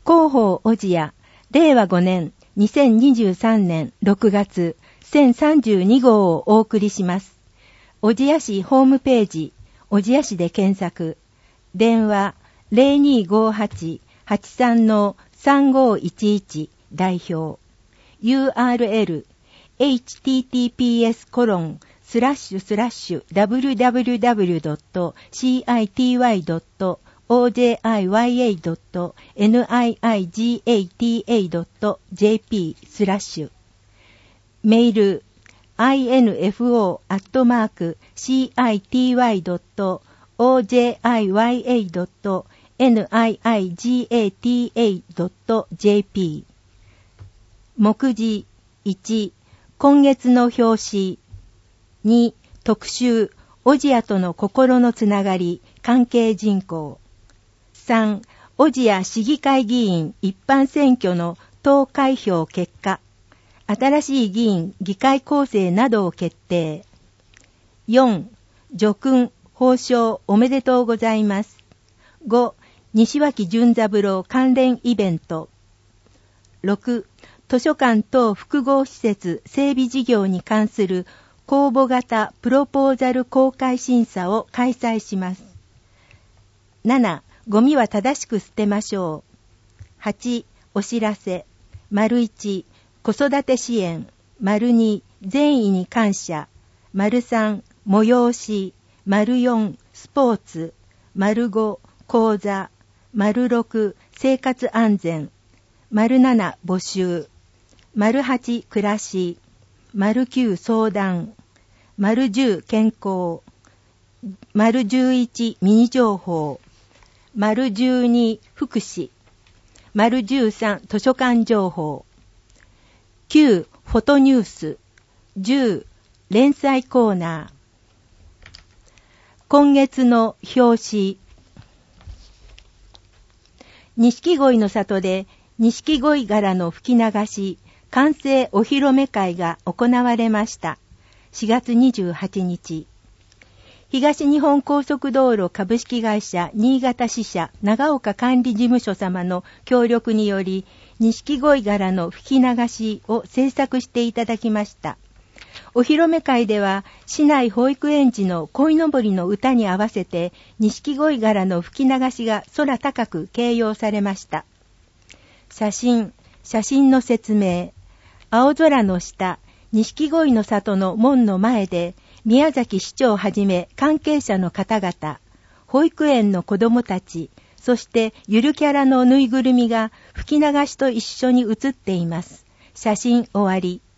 広報小千谷、令和5年、2023年6月、1032号をお送りします。小千谷市ホームページ、小千谷市で検索。電話、0258-83-3511 代表。URL、https://www.city.niigata.jp/ メール、info@city.ojiya.niigata.jp 目次1、今月の表紙。2、特集、小千谷との心のつながり、関係人口。3、小千谷市議会議員一般選挙の投開票結果。新しい議員、議会構成などを決定。4、叙勲、褒章おめでとうございます。5、西脇淳三郎関連イベント。6、図書館等複合施設整備事業に関する公募型プロポーザル公開審査を開催します。7、ゴミは正しく捨てましょう。8、お知らせ。1、子育て支援。2、善意に感謝。3、催し。4、スポーツ。5、講座。6、生活安全。7、募集。8、暮らし。9、相談。10、健康。11、ミニ情報。12、福祉。13、図書館情報。9、フォトニュース。10、連載コーナー。今月の表紙。錦鯉の里で錦鯉柄の吹き流し完成お披露目会が行われました。4月28日。東日本高速道路株式会社新潟支社長岡管理事務所様の協力により、錦鯉柄の吹き流しを制作していただきました。お披露目会では、市内保育園児の鯉のぼりの歌に合わせて、錦鯉柄の吹き流しが空高く掲揚されました。写真の説明。青空の下、錦鯉の里の門の前で、宮崎市長をはじめ関係者の方々、保育園の子どもたち、そしてゆるキャラのぬいぐるみが吹き流しと一緒に写っています。写真終わり。